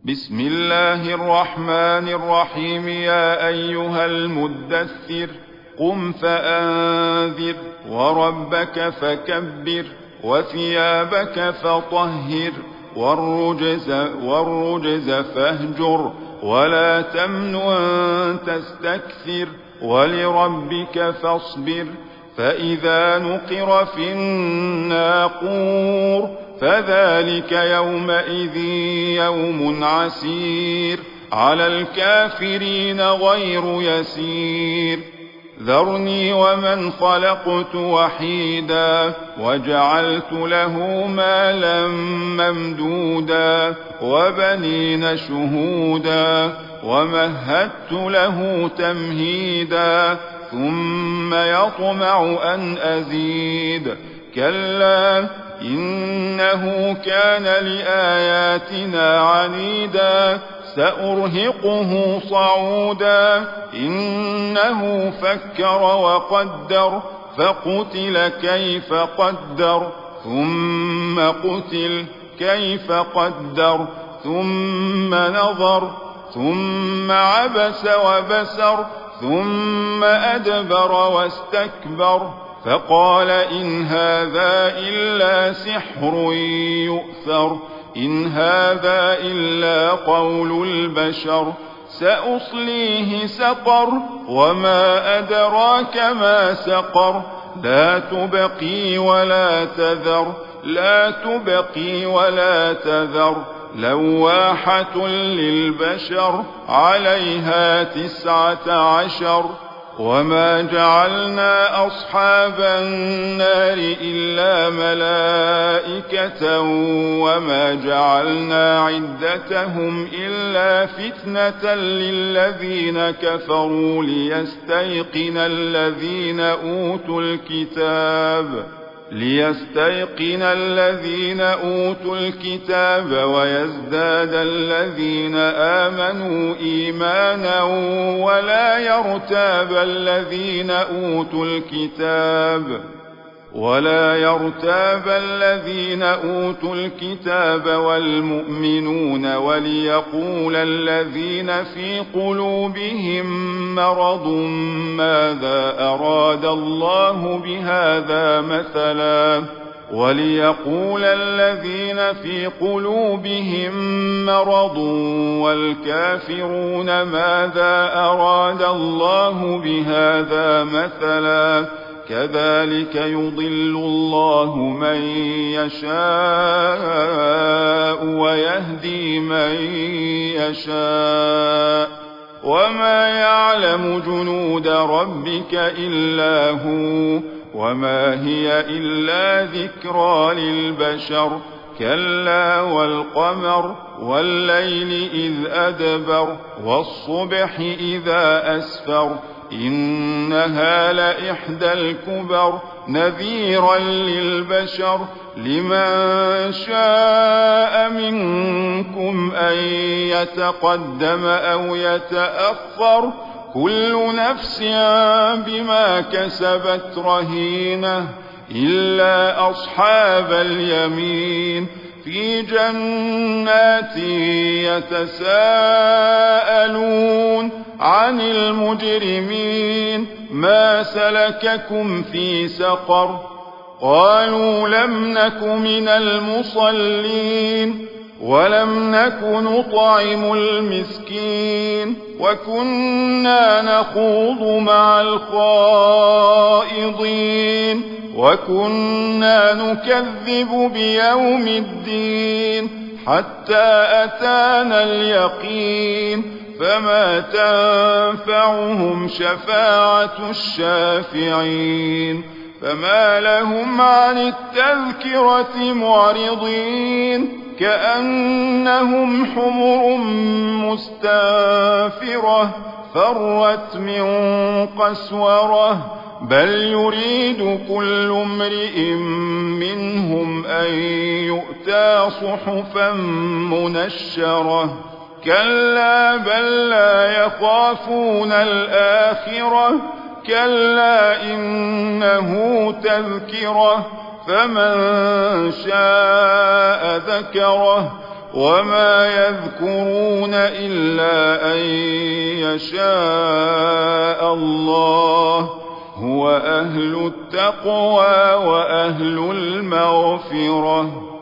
بسم الله الرحمن الرحيم. يا أيها المدثر قم فأنذر وربك فكبر وثيابك فطهر والرجز فاهجر ولا تمنن تستكثر ولربك فاصبر. فإذا نقر في الناقور فذلك يومئذ يوم عسير على الكافرين غير يسير. ذرني ومن خلقت وحيدا وجعلت له مالا ممدودا وبنين شهودا ومهدت له تمهيدا ثم يطمع أن أزيد. كلا إنه كان لآياتنا عنيدا سأرهقه صعودا. إنه فكر وقدر فقتل كيف قدر ثم قتل كيف قدر ثم نظر ثم عبس وبسر ثم أدبر واستكبر فقال إن هذا إلا سحر يؤثر إن هذا إلا قول البشر. سأصليه سقر وما أدراك ما سقر. لا تبقي ولا تذر لا تبقي ولا تذر لواحة للبشر عليها 19. وما جعلنا أصحاب النار إلا ملائكة وما جعلنا عدتهم إلا فتنة للذين كفروا ليستيقن الذين أوتوا الكتاب ويزداد الذين آمنوا إيمانا ولا يرتاب الذين أوتوا الكتاب والمؤمنون وليقول الذين في قلوبهم مرض ماذا أراد الله بهذا مثلا وليقول الذين في قلوبهم مرض والكافرون ماذا أراد الله بهذا مثلا كذلك يضل الله من يشاء ويهدي من يشاء وما يعلم جنود ربك إلا هو وما هي إلا ذكرى للبشر. كلا والقمر والليل إذ أدبر والصبح إذا أسفر إنها لإحدى الكبر نذيرا للبشر. لمن شاء منكم أن يتقدم أو يتأخر كل نفس بما كسبت رهينة إلا أصحاب اليمين في جنات يتساءلون عن المجرمين ما سلككم في سقر قالوا لم نك من المصلين ولم نك نطعم المسكين وكنا نخوض مع الخائضين وكنا نكذب بيوم الدين حتى أتانا اليقين فما تنفعهم شفاعة الشافعين. فما لهم عن التذكرة معرضين كأنهم حمر مستنفرة فرت من قسورة بل يريد كل امرئ منهم أن يؤتى صحفا منشرة كلا بل لا يخافون الآخرة كلا إنه تذكرة فمن شاء ذكره وما يذكرون إلا أن يشاء الله هو أهل التقوى وأهل المغفرة.